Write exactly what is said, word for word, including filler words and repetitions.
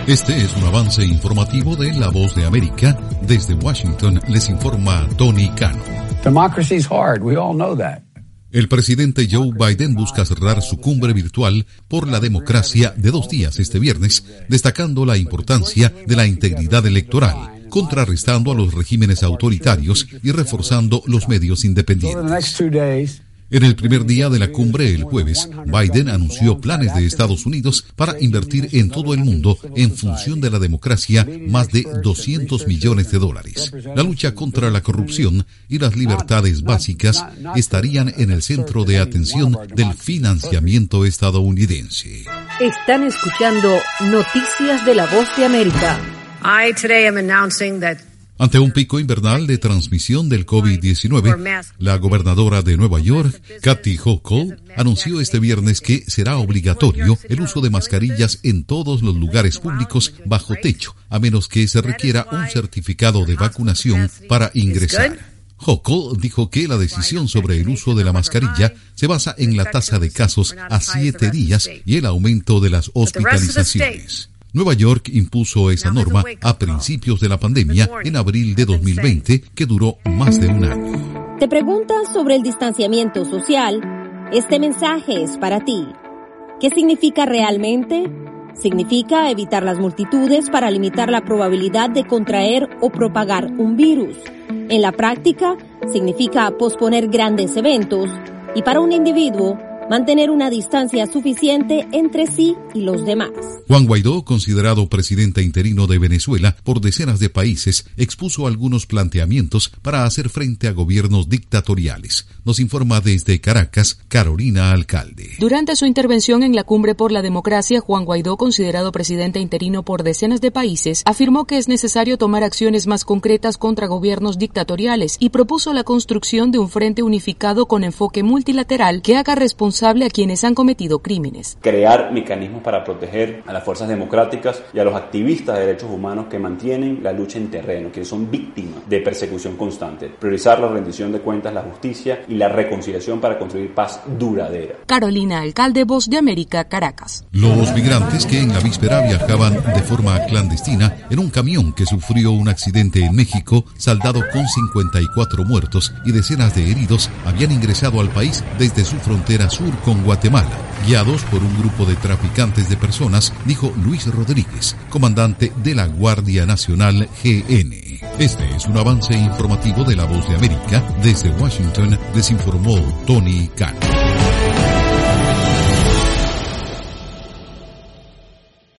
Este es un avance informativo de La Voz de América. Desde Washington les informa Tony Cano. Democracy is hard. We all know that. El presidente Joe Biden busca cerrar su cumbre virtual por la democracia de dos días este viernes, destacando la importancia de la integridad electoral, contrarrestando a los regímenes autoritarios y reforzando los medios independientes. En el primer día de la cumbre, el jueves, Biden anunció planes de Estados Unidos para invertir en todo el mundo en función de la democracia más de doscientos millones de dólares. La lucha contra la corrupción y las libertades básicas estarían en el centro de atención del financiamiento estadounidense. Están escuchando Noticias de La Voz de América. I today am announcing that Ante un pico invernal de transmisión del COVID diecinueve, la gobernadora de Nueva York, Kathy Hochul, anunció este viernes que será obligatorio el uso de mascarillas en todos los lugares públicos bajo techo, a menos que se requiera un certificado de vacunación para ingresar. Hochul dijo que la decisión sobre el uso de la mascarilla se basa en la tasa de casos a siete días y el aumento de las hospitalizaciones. Nueva York impuso esa norma a principios de la pandemia en abril de dos mil veinte, que duró más de un año. ¿Te preguntas sobre el distanciamiento social? Este mensaje es para ti. ¿Qué significa realmente? Significa evitar las multitudes para limitar la probabilidad de contraer o propagar un virus. En la práctica, significa posponer grandes eventos y para un individuo, mantener una distancia suficiente entre sí y los demás. Juan Guaidó, considerado presidente interino de Venezuela por decenas de países, expuso algunos planteamientos para hacer frente a gobiernos dictatoriales. Nos informa desde Caracas, Carolina Alcalde. Durante su intervención en la Cumbre por la Democracia, Juan Guaidó, considerado presidente interino por decenas de países, afirmó que es necesario tomar acciones más concretas contra gobiernos dictatoriales y propuso la construcción de un frente unificado con enfoque multilateral que haga responsable a quienes han cometido crímenes. Crear mecanismos para proteger a las fuerzas democráticas y a los activistas de derechos humanos que mantienen la lucha en terreno, quienes son víctimas de persecución constante. Priorizar la rendición de cuentas, la justicia y la reconciliación para construir paz duradera. Carolina Alcalde, Voz de América, Caracas. Los migrantes que en la víspera viajaban de forma clandestina en un camión que sufrió un accidente en México, saldado con cincuenta y cuatro muertos y decenas de heridos, habían ingresado al país desde su frontera sur con Guatemala, guiados por un grupo de traficantes de personas, dijo Luis Rodríguez, comandante de la Guardia Nacional G N. Este es un avance informativo de La Voz de América. Desde Washington les informó Tony Cano.